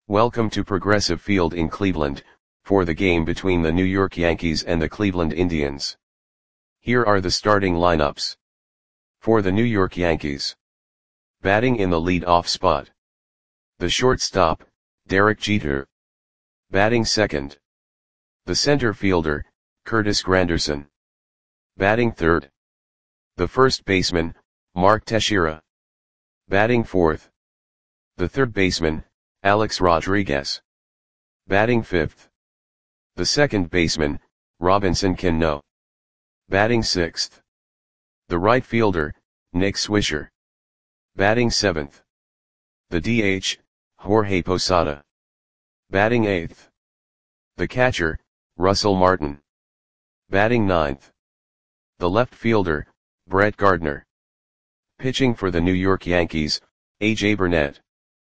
Welcome to Progressive Field in Cleveland, for the game between the New York Yankees and the Cleveland Indians. Here are the starting lineups. For the New York Yankees. Batting in the lead-off spot. The shortstop, Derek Jeter. Batting second. The center fielder, Curtis Granderson. Batting third. The first baseman, Mark Teixeira. Batting fourth. The third baseman, Alex Rodriguez. Batting fifth. The second baseman, Robinson Cano. Batting sixth. The right fielder, Nick Swisher. Batting seventh. The DH, Jorge Posada. Batting eighth. The catcher, Russell Martin. Batting ninth. The left fielder, Brett Gardner. Pitching for the New York Yankees, A.J. Burnett.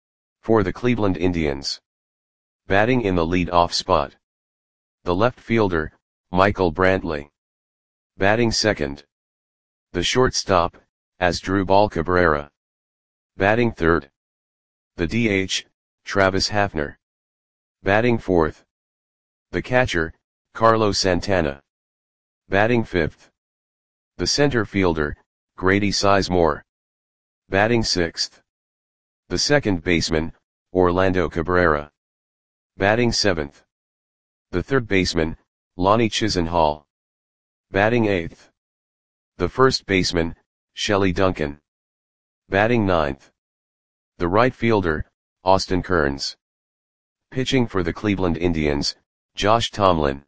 For the Cleveland Indians. Batting in the lead-off spot. The left fielder, Michael Brantley. Batting second. The shortstop, Asdrubal Cabrera. Batting third. The DH, Travis Hafner. Batting fourth. The catcher, Carlos Santana. Batting fifth. The center fielder, Grady Sizemore. Batting sixth. The second baseman, Orlando Cabrera. Batting seventh. The third baseman, Lonnie Chisenhall. Batting eighth. The first baseman, Shelley Duncan. Batting ninth. The right fielder, Austin Kearns. Pitching for the Cleveland Indians, Josh Tomlin.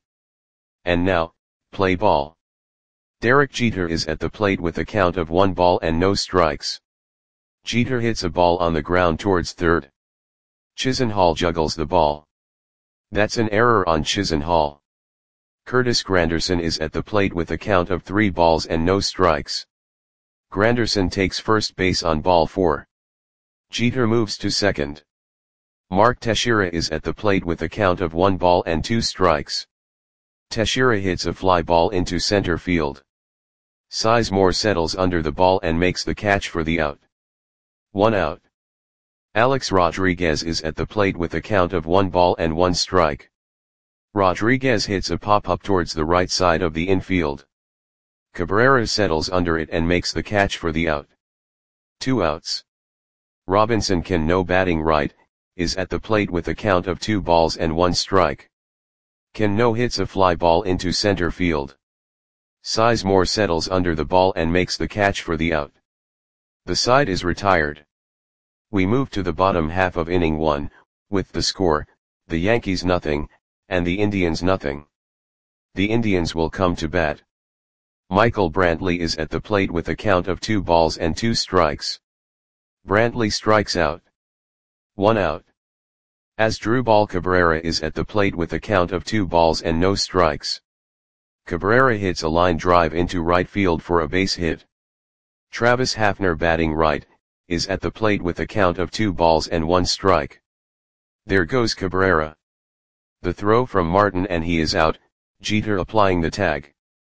And now, play ball. Derek Jeter is at the plate with a count of 1 ball and no strikes. Jeter hits a ball on the ground towards third. Chisenhall juggles the ball. That's an error on Chisenhall. Curtis Granderson is at the plate with a count of 3 balls and no strikes. Granderson takes first base on ball 4. Jeter moves to second. Mark Teixeira is at the plate with a count of 1 ball and 2 strikes. Teixeira hits a fly ball into center field. Sizemore settles under the ball and makes the catch for the out. 1 out. Alex Rodriguez is at the plate with a count of 1 ball and 1 strike. Rodriguez hits a pop-up towards the right side of the infield. Cabrera settles under it and makes the catch for the out. 2 outs. Robinson Cano, batting right, is at the plate with a count of 2 balls and 1 strike. Cano hits a fly ball into center field. Sizemore settles under the ball and makes the catch for the out. The side is retired. We move to the bottom half of inning 1, with the score, the Yankees nothing, and the Indians nothing. The Indians will come to bat. Michael Brantley is at the plate with a count of 2 balls and 2 strikes. Brantley strikes out. 1 out. Asdrubal Cabrera is at the plate with a count of 2 balls and no strikes. Cabrera hits a line drive into right field for a base hit. Travis Hafner, batting right, is at the plate with a count of 2 balls and 1 strike. There goes Cabrera. The throw from Martin and he is out, Jeter applying the tag.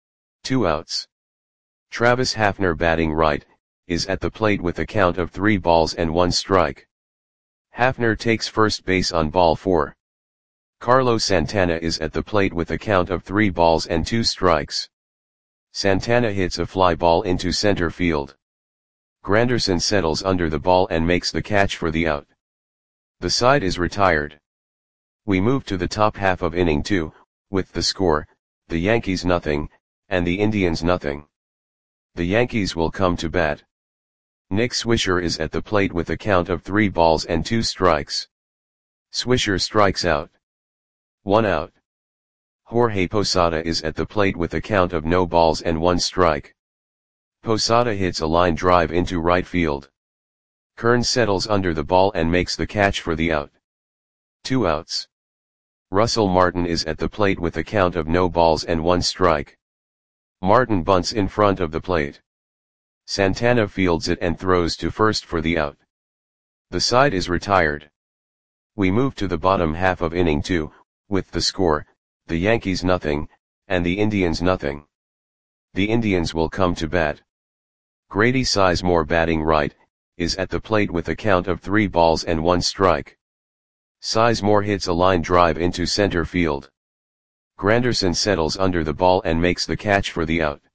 2 outs. Travis Hafner, batting right, is at the plate with a count of 3 balls and 1 strike. Hafner takes first base on ball 4. Carlos Santana is at the plate with a count of 3 balls and 2 strikes. Santana hits a fly ball into center field. Granderson settles under the ball and makes the catch for the out. The side is retired. We move to the top half of inning 2, with the score, the Yankees nothing, and the Indians nothing. The Yankees will come to bat. Nick Swisher is at the plate with a count of 3 balls and 2 strikes. Swisher strikes out. 1 out. Jorge Posada is at the plate with a count of no balls and 1 strike. Posada hits a line drive into right field. Kearns settles under the ball and makes the catch for the out. 2 outs. Russell Martin is at the plate with a count of no balls and 1 strike. Martin bunts in front of the plate. Santana fields it and throws to first for the out. The side is retired. We move to the bottom half of inning 2, with the score, the Yankees nothing, and the Indians nothing. The Indians will come to bat. Grady Sizemore, batting right, is at the plate with a count of 3 balls and 1 strike. Sizemore hits a line drive into center field. Granderson settles under the ball and makes the catch for the out.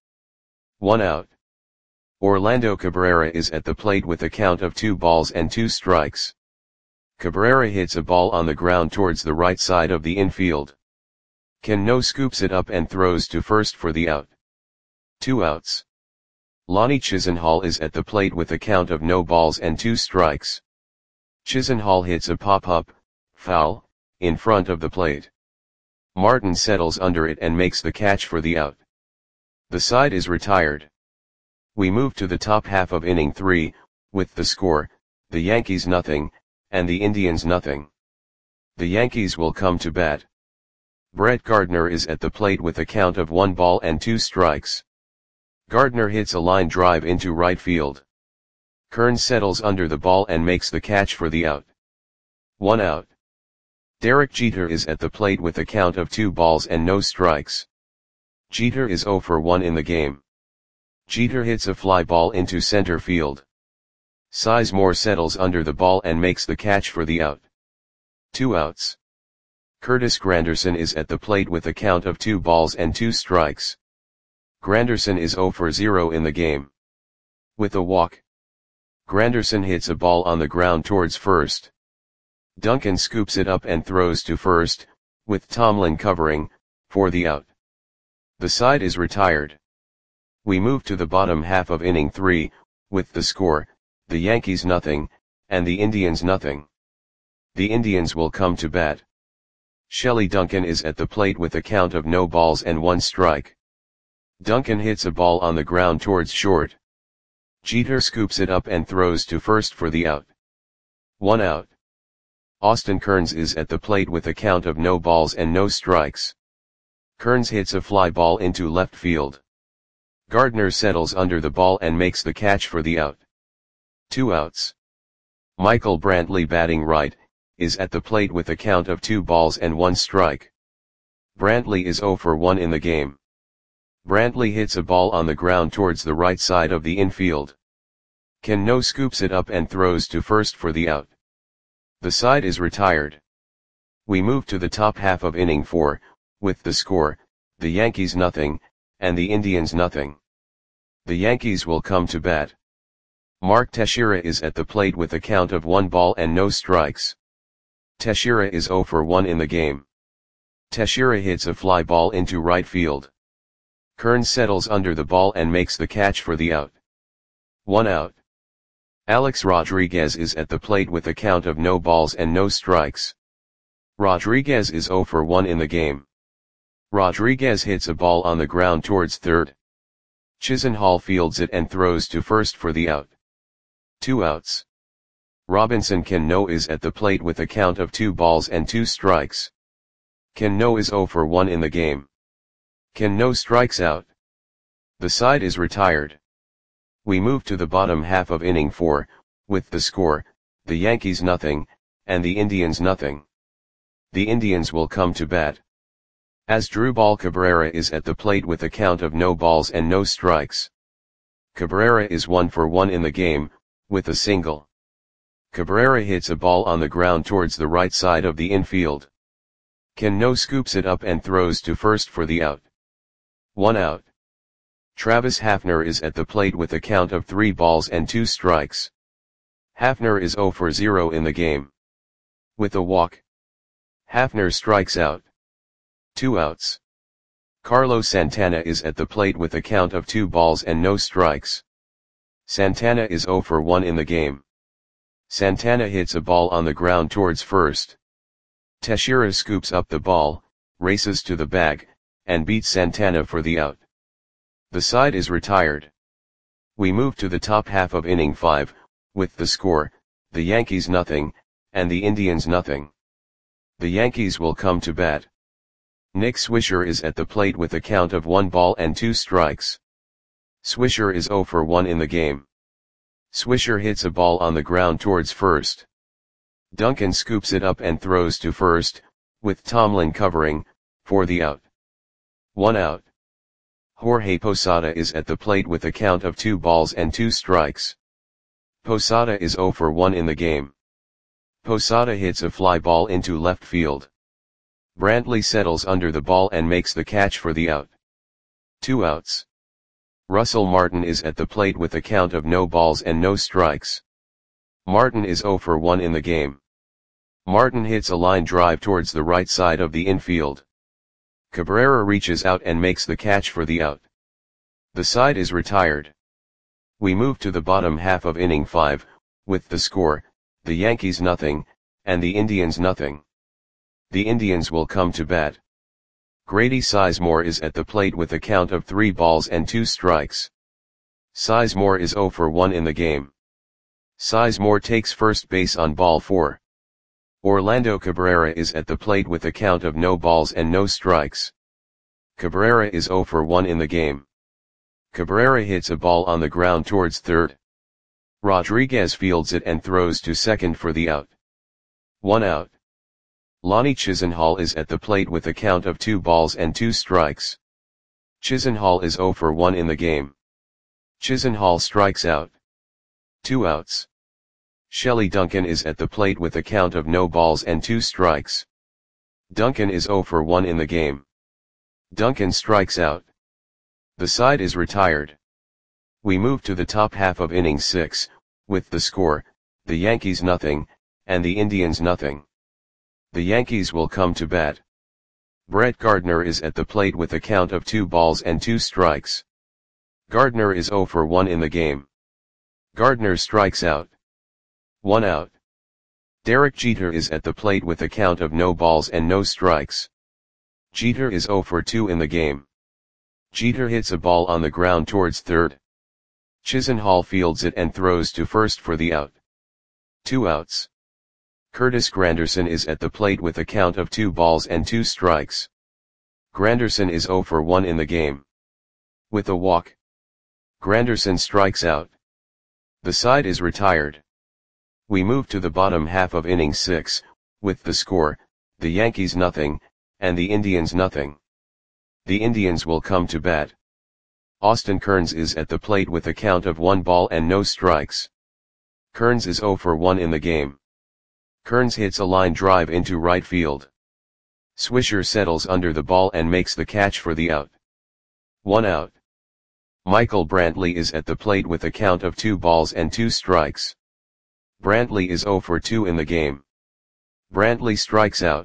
1 out. Orlando Cabrera is at the plate with a count of 2 balls and 2 strikes. Cabrera hits a ball on the ground towards the right side of the infield. Cano scoops it up and throws to first for the out. 2 outs. Lonnie Chisenhall is at the plate with a count of no balls and 2 strikes. Chisenhall hits a pop-up, foul, in front of the plate. Martin settles under it and makes the catch for the out. The side is retired. We move to the top half of inning 3, with the score, the Yankees nothing, and the Indians nothing. The Yankees will come to bat. Brett Gardner is at the plate with a count of 1 ball and 2 strikes. Gardner hits a line drive into right field. Kearns settles under the ball and makes the catch for the out. 1 out. Derek Jeter is at the plate with a count of 2 balls and no strikes. Jeter is 0 for 1 in the game. Jeter hits a fly ball into center field. Sizemore settles under the ball and makes the catch for the out. 2 outs. Curtis Granderson is at the plate with a count of 2 balls and 2 strikes. Granderson is 0 for 0 in the game. With a walk, Granderson hits a ball on the ground towards first. Duncan scoops it up and throws to first, with Tomlin covering, for the out. The side is retired. We move to the bottom half of inning 3, with the score, the Yankees nothing, and the Indians nothing. The Indians will come to bat. Shelley Duncan is at the plate with a count of no balls and 1 strike. Duncan hits a ball on the ground towards short. Jeter scoops it up and throws to first for the out. 1 out. Austin Kearns is at the plate with a count of no balls and no strikes. Kearns hits a fly ball into left field. Gardner settles under the ball and makes the catch for the out. 2 outs. Michael Brantley, batting right, is at the plate with a count of 2 balls and 1 strike. Brantley is 0 for 1 in the game. Brantley hits a ball on the ground towards the right side of the infield. Cano scoops it up and throws to first for the out. The side is retired. We move to the top half of inning 4, with the score, the Yankees nothing, and the Indians nothing. The Yankees will come to bat. Mark Teixeira is at the plate with a count of 1 ball and no strikes. Teixeira is 0 for 1 in the game. Teixeira hits a fly ball into right field. Kearns settles under the ball and makes the catch for the out. 1 out. Alex Rodriguez is at the plate with a count of no balls and no strikes. Rodriguez is 0 for 1 in the game. Rodriguez hits a ball on the ground towards third. Chisenhall fields it and throws to first for the out. 2 outs. Robinson Cano is at the plate with a count of 2 balls and 2 strikes. Cano is 0 for 1 in the game. Cano strikes out. The side is retired. We move to the bottom half of inning 4, with the score, the Yankees nothing, and the Indians nothing. The Indians will come to bat. Asdrubal Cabrera is at the plate with a count of no balls and no strikes. Cabrera is 1 for 1 in the game, with a single. Cabrera hits a ball on the ground towards the right side of the infield. Cano scoops it up and throws to first for the out. 1 out. Travis Hafner is at the plate with a count of 3 balls and 2 strikes. Hafner is 0 for 0 in the game. With a walk, Hafner strikes out. 2 outs. Carlos Santana is at the plate with a count of 2 balls and no strikes. Santana is 0 for 1 in the game. Santana hits a ball on the ground towards first. Teixeira scoops up the ball, races to the bag, and beats Santana for the out. The side is retired. We move to the top half of inning 5, with the score, the Yankees nothing, and the Indians nothing. The Yankees will come to bat. Nick Swisher is at the plate with a count of 1 ball and 2 strikes. Swisher is 0 for 1 in the game. Swisher hits a ball on the ground towards first. Duncan scoops it up and throws to first, with Tomlin covering, for the out. 1 out. Jorge Posada is at the plate with a count of 2 balls and 2 strikes. Posada is 0 for 1 in the game. Posada hits a fly ball into left field. Brantley settles under the ball and makes the catch for the out. 2 outs. Russell Martin is at the plate with a count of no balls and no strikes. Martin is 0 for 1 in the game. Martin hits a line drive towards the right side of the infield. Cabrera reaches out and makes the catch for the out. The side is retired. We move to the bottom half of inning 5, with the score, the Yankees nothing, and the Indians nothing. The Indians will come to bat. Grady Sizemore is at the plate with a count of 3 balls and 2 strikes. Sizemore is 0 for 1 in the game. Sizemore takes first base on ball 4. Orlando Cabrera is at the plate with a count of no balls and no strikes. Cabrera is 0 for 1 in the game. Cabrera hits a ball on the ground towards third. Rodriguez fields it and throws to second for the out. 1 out. Lonnie Chisenhall is at the plate with a count of 2 balls and 2 strikes. Chisenhall is 0 for 1 in the game. Chisenhall strikes out. 2 outs. Shelley Duncan is at the plate with a count of no balls and 2 strikes. Duncan is 0 for 1 in the game. Duncan strikes out. The side is retired. We move to the top half of inning 6, with the score, the Yankees nothing, and the Indians nothing. The Yankees will come to bat. Brett Gardner is at the plate with a count of 2 balls and 2 strikes. Gardner is 0 for 1 in the game. Gardner strikes out. 1 out. Derek Jeter is at the plate with a count of no balls and no strikes. Jeter is 0 for 2 in the game. Jeter hits a ball on the ground towards third. Chisenhall fields it and throws to first for the out. 2 outs. Curtis Granderson is at the plate with a count of 2 balls and 2 strikes. Granderson is 0 for 1 in the game. With a walk, Granderson strikes out. The side is retired. We move to the bottom half of inning 6, with the score, the Yankees nothing, and the Indians nothing. The Indians will come to bat. Austin Kearns is at the plate with a count of 1 ball and no strikes. Kearns is 0 for 1 in the game. Kearns hits a line drive into right field. Swisher settles under the ball and makes the catch for the out. 1 out. Michael Brantley is at the plate with a count of 2 balls and 2 strikes. Brantley is 0 for 2 in the game. Brantley strikes out.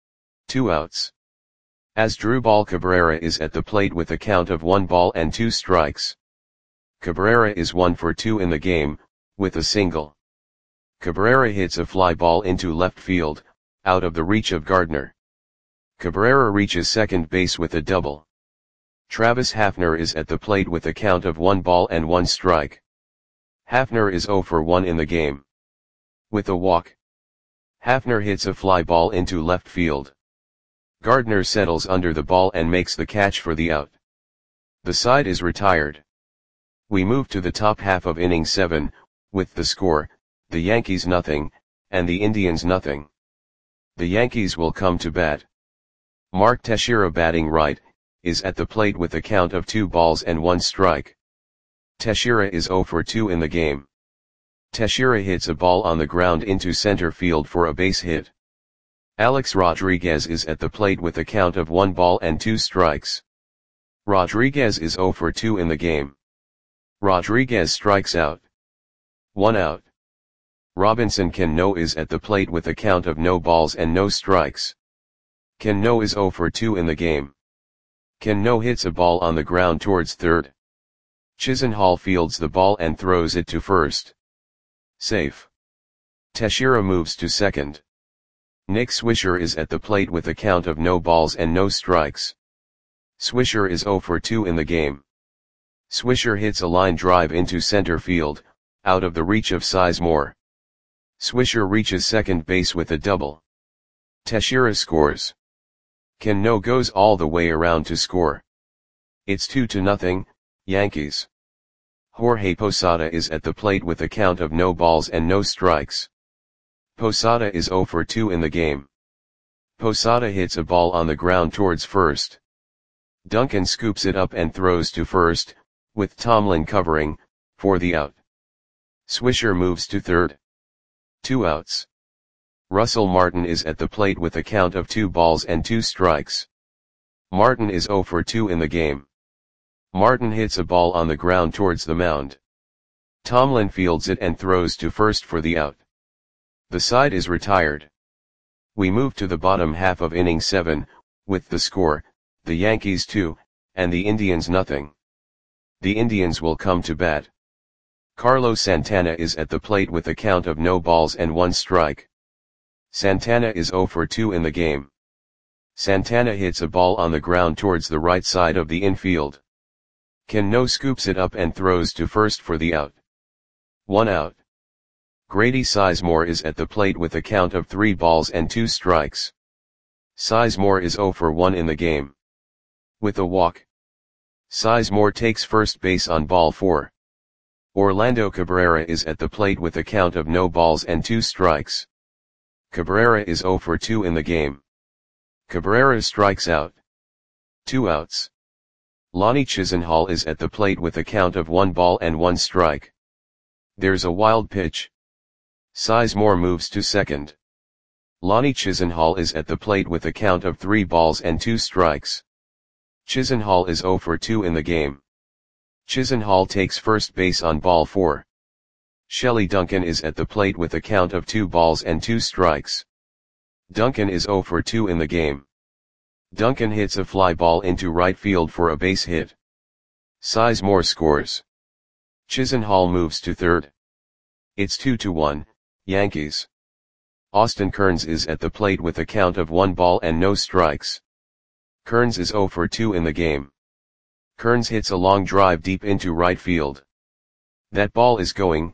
2 outs. Asdrubal Cabrera is at the plate with a count of 1 ball and 2 strikes. Cabrera is 1 for 2 in the game, with a single. Cabrera hits a fly ball into left field, out of the reach of Gardner. Cabrera reaches second base with a double. Travis Hafner is at the plate with a count of 1 ball and 1 strike. Hafner is 0 for 1 in the game. With a walk, Hafner hits a fly ball into left field. Gardner settles under the ball and makes the catch for the out. The side is retired. We move to the top half of inning 7, with the score, the Yankees nothing, and the Indians nothing. The Yankees will come to bat. Mark Teixeira batting right, is at the plate with a count of 2 balls and 1 strike. Teixeira is 0 for 2 in the game. Teixeira hits a ball on the ground into center field for a base hit. Alex Rodriguez is at the plate with a count of 1 ball and 2 strikes. Rodriguez is 0 for 2 in the game. Rodriguez strikes out. 1 out. Robinson Cano is at the plate with a count of no balls and no strikes. Cano is 0 for 2 in the game. Cano hits a ball on the ground towards third. Chisenhall fields the ball and throws it to first. Safe. Teixeira moves to second. Nick Swisher is at the plate with a count of no balls and no strikes. Swisher is 0 for 2 in the game. Swisher hits a line drive into center field, out of the reach of Sizemore. Swisher reaches second base with a double. Teixeira scores. Cano goes all the way around to score. It's 2-0, Yankees. Jorge Posada is at the plate with a count of no balls and no strikes. Posada is 0 for 2 in the game. Posada hits a ball on the ground towards first. Duncan scoops it up and throws to first, with Tomlin covering, for the out. Swisher moves to third. 2 outs. Russell Martin is at the plate with a count of 2 balls and 2 strikes. Martin is 0 for 2 in the game. Martin hits a ball on the ground towards the mound. Tomlin fields it and throws to first for the out. The side is retired. We move to the bottom half of inning 7, with the score, the Yankees 2, and the Indians nothing. The Indians will come to bat. Carlos Santana is at the plate with a count of no balls and 1 strike. Santana is 0 for 2 in the game. Santana hits a ball on the ground towards the right side of the infield. Cano scoops it up and throws to first for the out. 1 out. Grady Sizemore is at the plate with a count of 3 balls and 2 strikes. Sizemore is 0 for 1 in the game. With a walk, Sizemore takes first base on ball 4. Orlando Cabrera is at the plate with a count of no balls and 2 strikes. Cabrera is 0 for 2 in the game. Cabrera strikes out. 2 outs. Lonnie Chisenhall is at the plate with a count of 1 ball and 1 strike. There's a wild pitch. Sizemore moves to second. Lonnie Chisenhall is at the plate with a count of 3 balls and 2 strikes. Chisenhall is 0 for 2 in the game. Chisenhall takes first base on ball 4. Shelley Duncan is at the plate with a count of 2 balls and 2 strikes. Duncan is 0 for 2 in the game. Duncan hits a fly ball into right field for a base hit. Sizemore scores. Chisenhall moves to third. It's 2-1, Yankees. Austin Kearns is at the plate with a count of 1 ball and no strikes. Kearns is 0 for 2 in the game. Kearns hits a long drive deep into right field. That ball is gone.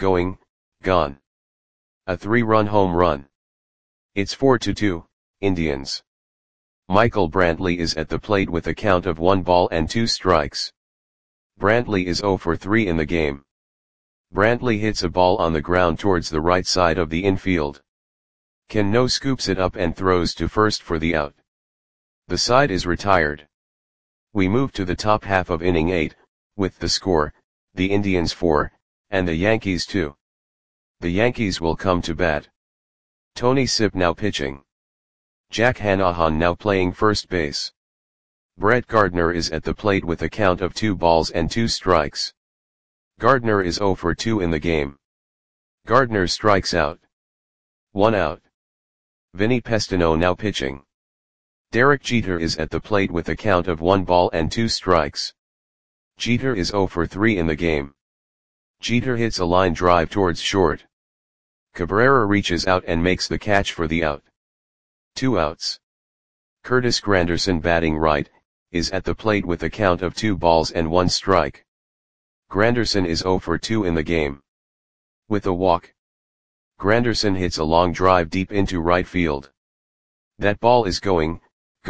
A 3-run home run. It's 4-2, Indians. Michael Brantley is at the plate with a count of 1 ball and 2 strikes. Brantley is 0 for 3 in the game. Brantley hits a ball on the ground towards the right side of the infield. Cano scoops it up and throws to first for the out. The side is retired. We move to the top half of inning 8, with the score, the Indians 4, and the Yankees 2. The Yankees will come to bat. Tony Sipp now pitching. Jack Hanahan now playing first base. Brett Gardner is at the plate with a count of 2 balls and 2 strikes. Gardner is 0 for 2 in the game. Gardner strikes out. 1 out. Vinny Pestano now pitching. Derek Jeter is at the plate with a count of 1 ball and 2 strikes. Jeter is 0 for 3 in the game. Jeter hits a line drive towards short. Cabrera reaches out and makes the catch for the out. 2 outs. Curtis Granderson batting right, is at the plate with a count of 2 balls and 1 strike. Granderson is 0 for 2 in the game. With a walk, Granderson hits a long drive deep into right field. That ball is gone.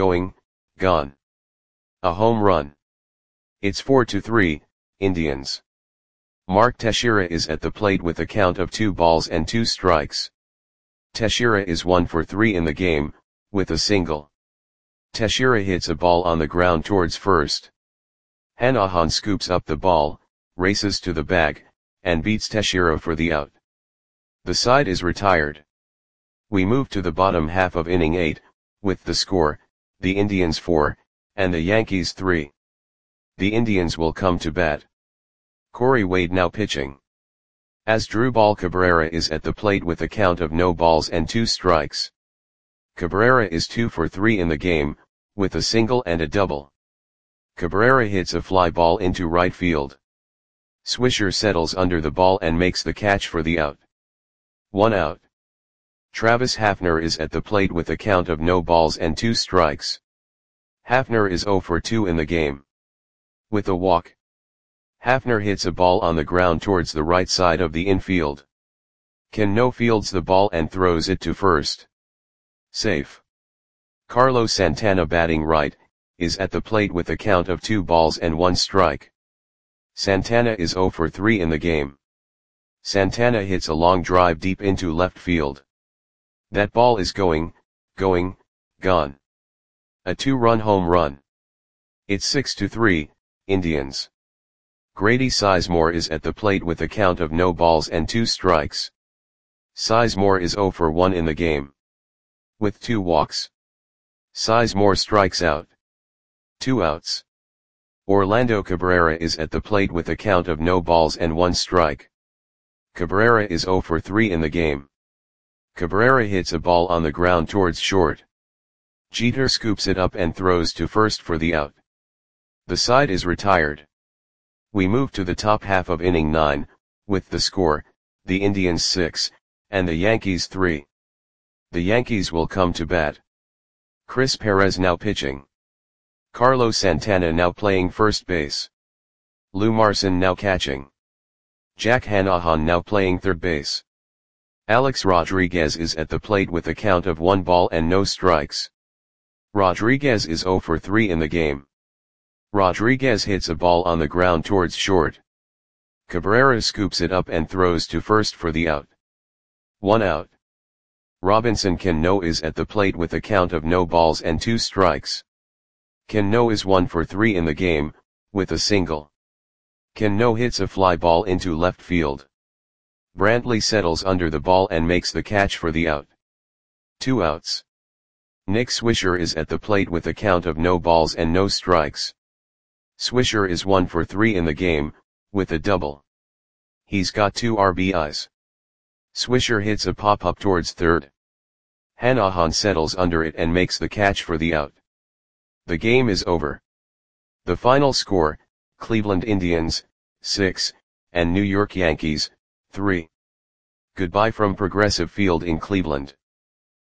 A home run. It's 4-3, Indians. Mark Teixeira is at the plate with a count of 2 balls and 2 strikes. Teixeira is 1 for 3 in the game, with a single. Teixeira hits a ball on the ground towards first. Hanahan scoops up the ball, races to the bag, and beats Teixeira for the out. The side is retired. We move to the bottom half of inning 8, with the score, the Indians 4, and the Yankees 3. The Indians will come to bat. Corey Wade now pitching. Asdrubal Cabrera is at the plate with a count of no balls and 2 strikes. Cabrera is 2 for 3 in the game, with a single and a double. Cabrera hits a fly ball into right field. Swisher settles under the ball and makes the catch for the out. 1 out. Travis Hafner is at the plate with a count of no balls and 2 strikes. Hafner is 0 for 2 in the game. With a walk, Hafner hits a ball on the ground towards the right side of the infield. Cano fields the ball and throws it to first. Safe. Carlos Santana batting right, is at the plate with a count of 2 balls and 1 strike. Santana is 0 for 3 in the game. Santana hits a long drive deep into left field. That ball is gone. A 2-run home run. It's 6-3, Indians. Grady Sizemore is at the plate with a count of no balls and 2 strikes. Sizemore is 0 for 1 in the game. With 2 walks. Sizemore strikes out. 2 outs. Orlando Cabrera is at the plate with a count of no balls and 1 strike. Cabrera is 0 for 3 in the game. Cabrera hits a ball on the ground towards short. Jeter scoops it up and throws to first for the out. The side is retired. We move to the top half of inning 9, with the score, the Indians 6, and the Yankees 3. The Yankees will come to bat. Chris Perez now pitching. Carlos Santana now playing first base. Lou Marson now catching. Jack Hanahan now playing third base. Alex Rodriguez is at the plate with a count of 1 ball and no strikes. Rodriguez is 0 for 3 in the game. Rodriguez hits a ball on the ground towards short. Cabrera scoops it up and throws to first for the out. 1 out. Robinson Cano is at the plate with a count of no balls and 2 strikes. Cano is 1 for 3 in the game, with a single. Cano hits a fly ball into left field. Brantley settles under the ball and makes the catch for the out. 2 outs. Nick Swisher is at the plate with a count of no balls and no strikes. Swisher is 1 for 3 in the game, with a double. He's got 2 RBIs. Swisher hits a pop-up towards third. Hanahan settles under it and makes the catch for the out. The game is over. The final score, Cleveland Indians, 6, and New York Yankees, 3. Goodbye from Progressive Field in Cleveland.